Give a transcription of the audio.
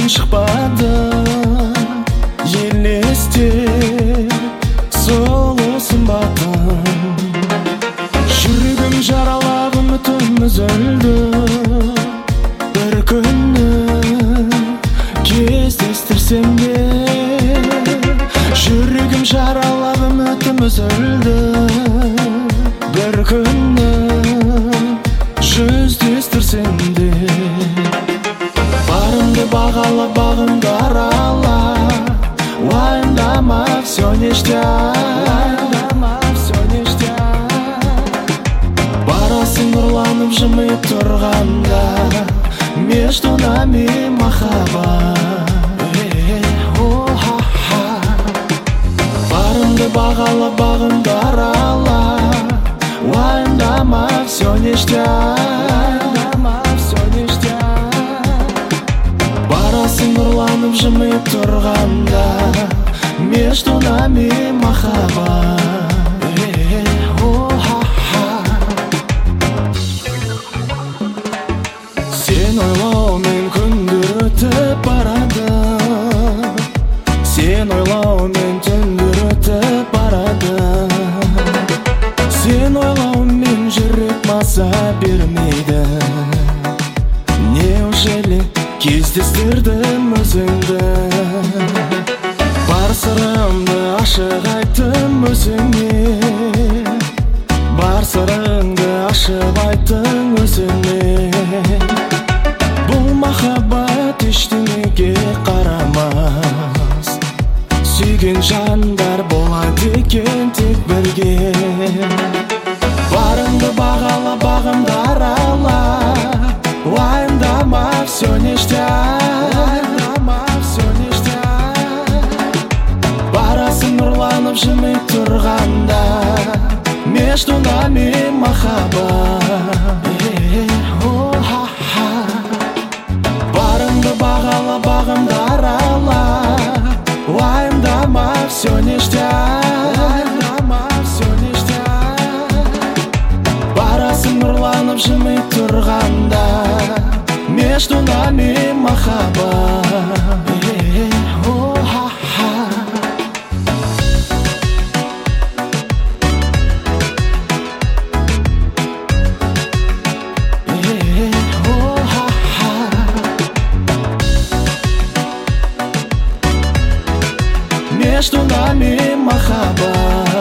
есімнен шықпады елестеп сұлу сымбатың. Жүрегім жаралап үмітім үзілді, бір күні кездестірсем де. Жүрегім жаралап үмітім үзілді, бір күні жүздестірсем де. Барымды бағала, бағымды арала, уайымдама, все ништяк. Барасың нұрланып жымиып тұрғанда, между нами махаббат. Барымды бағала, бағымды арала, уайымдама, все ништяк. Барасың нұрланып жымиып тұрғанда, между нами махаббат. Сен ойлаумен күндер өтіп барады, сен ойлаумен түндер өтіп барады. Сен ойлаумен жүрек маза бермейді. Неужели кездестірдім өзіңді? Бар сырымды ашық айттым өзіңе, бар сырыңды ашып айттың өзіңе. Бұл махаббат ештеңеге қарамас, сүйген жандар болады екен тек бірге. Барыңды бағала, бағымды арала, уайымдама, все ништяк. Барасың нұрланып жымиып тұрғанда, между нами махаббат. Барыңды бағала, бағымды арала, уайымдама, все ништяк. Барасың нұрланып жымиып тұрғанда, между нами махаббат. Между нами махаббат.